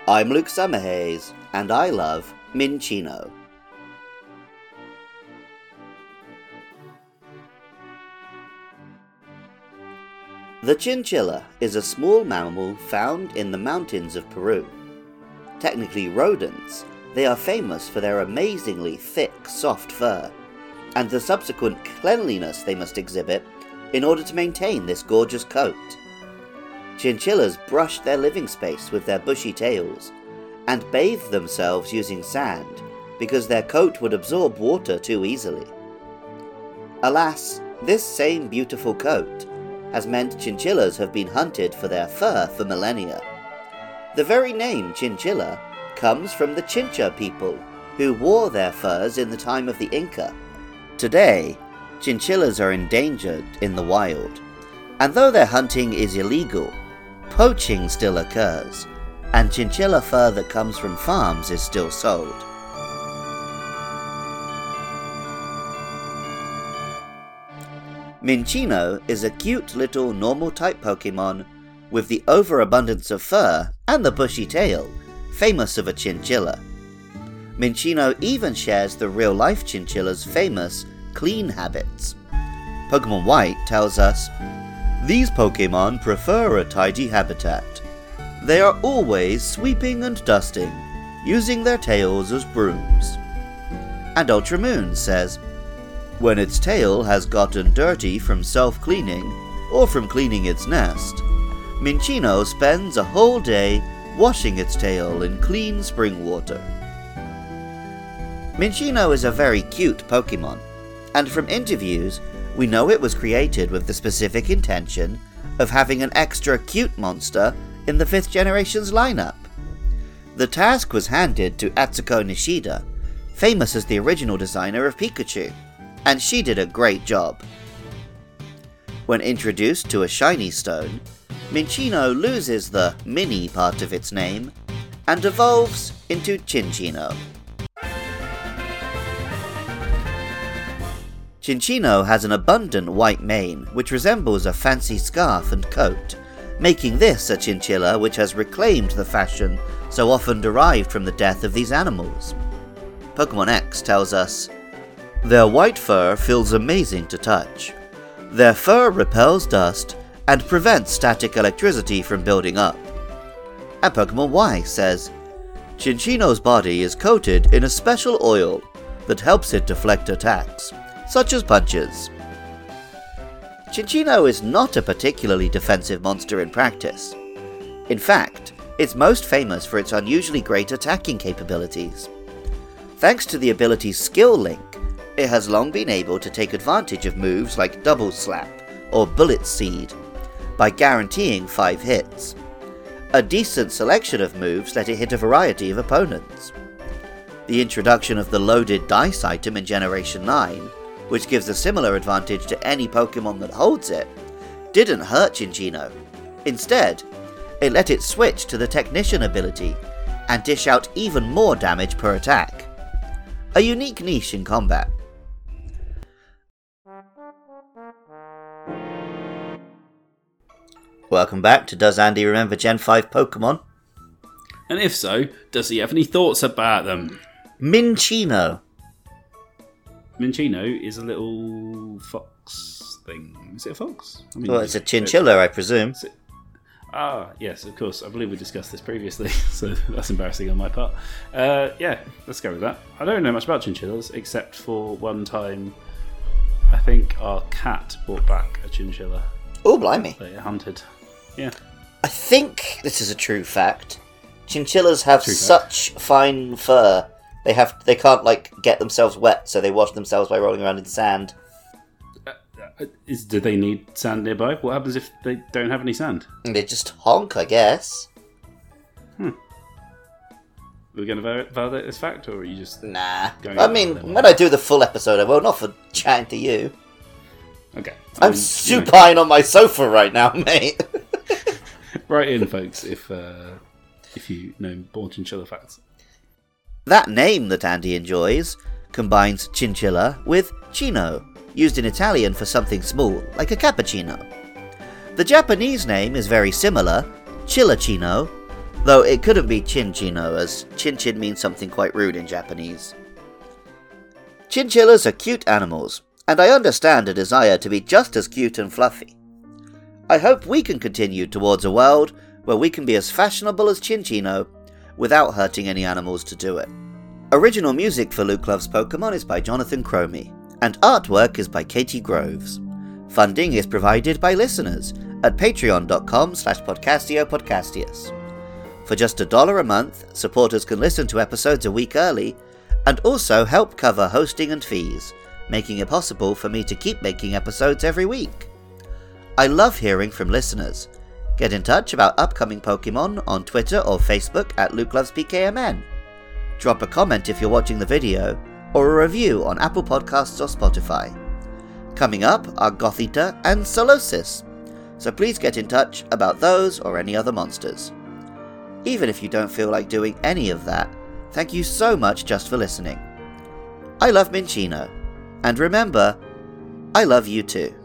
I'm Luke Summerhays, and I love Minccino. The chinchilla is a small mammal found in the mountains of Peru. Technically rodents, they are famous for their amazingly thick, soft fur, and the subsequent cleanliness they must exhibit in order to maintain this gorgeous coat. Chinchillas brush their living space with their bushy tails, and bathe themselves using sand because their coat would absorb water too easily. Alas, this same beautiful coat has meant chinchillas have been hunted for their fur for millennia. The very name chinchilla comes from the Chincha people, who wore their furs in the time of the Inca. Today, chinchillas are endangered in the wild, and though their hunting is illegal, poaching still occurs, and chinchilla fur that comes from farms is still sold. Minccino is a cute little normal-type Pokemon with the overabundance of fur and the bushy tail, famous of a chinchilla. Minccino even shares the real-life chinchilla's famous clean habits. Pokemon White tells us, "These Pokemon prefer a tidy habitat. They are always sweeping and dusting, using their tails as brooms." And Ultra Moon says, "When its tail has gotten dirty from self-cleaning, or from cleaning its nest, Minccino spends a whole day washing its tail in clean spring water." Minccino is a very cute Pokemon, and from interviews, we know it was created with the specific intention of having an extra cute monster in the 5th generation's lineup. The task was handed to Atsuko Nishida, famous as the original designer of Pikachu, and she did a great job. When introduced to a shiny stone, Minccino loses the mini part of its name and evolves into Cinccino. Cinccino has an abundant white mane which resembles a fancy scarf and coat, making this a chinchilla which has reclaimed the fashion so often derived from the death of these animals. Pokemon X tells us, "Their white fur feels amazing to touch. Their fur repels dust and prevents static electricity from building up." And Pokemon Y says, "Cinccino's body is coated in a special oil that helps it deflect attacks, such as punches." Cinccino is not a particularly defensive monster in practice. In fact, it's most famous for its unusually great attacking capabilities. Thanks to the ability's Skill Link, it has long been able to take advantage of moves like Double Slap or Bullet Seed by guaranteeing 5 hits. A decent selection of moves let it hit a variety of opponents. The introduction of the loaded dice item in Generation 9, which gives a similar advantage to any Pokemon that holds it, didn't hurt Cinccino. Instead, it let it switch to the Technician ability and dish out even more damage per attack. A unique niche in combat. Welcome back to Does Andy Remember Gen 5 Pokemon? And if so, does he have any thoughts about them? Minccino. Minccino is a little fox thing. Is it a fox? Well, it's a chinchilla, I presume. Yes, of course. I believe we discussed this previously, so that's embarrassing on my part. Yeah, let's go with that. I don't know much about chinchillas, except for one time, I think our cat brought back a chinchilla. Oh, blimey. That it hunted. Yeah. I think this is a true fact. Chinchillas have such fine fur. They can't get themselves wet, so they wash themselves by rolling around in sand. Do they need sand nearby? What happens if they don't have any sand? They just honk, I guess. Are we going to validate this fact, or are you just... Nah. When I do the full episode, I will, not for chatting to you. Okay. I'm supine on my sofa right now, mate. Write in, folks, if you know more chinchilla facts. That name that Andy enjoys combines chinchilla with cino, used in Italian for something small, like a cappuccino. The Japanese name is very similar, Chillicino, Though it couldn't be Chinchino, as Chin-Chin means something quite rude in Japanese. Chinchillas are cute animals, and I understand a desire to be just as cute and fluffy. I hope we can continue towards a world where we can be as fashionable as Chinchino without hurting any animals to do it. Original music for Luke Loves Pokemon is by Jonathan Cromie, and artwork is by Katie Groves. Funding is provided by listeners at patreon.com/podcastiopodcastius. For just $1 a month, supporters can listen to episodes a week early, and also help cover hosting and fees, making it possible for me to keep making episodes every week. I love hearing from listeners. Get in touch about upcoming Pokemon on Twitter or Facebook at LukeLovesPKMN. Drop a comment if you're watching the video, or a review on Apple Podcasts or Spotify. Coming up are Gothita and Solosis, so please get in touch about those or any other monsters. Even if you don't feel like doing any of that, thank you so much just for listening. I love Minccino, and remember, I love you too.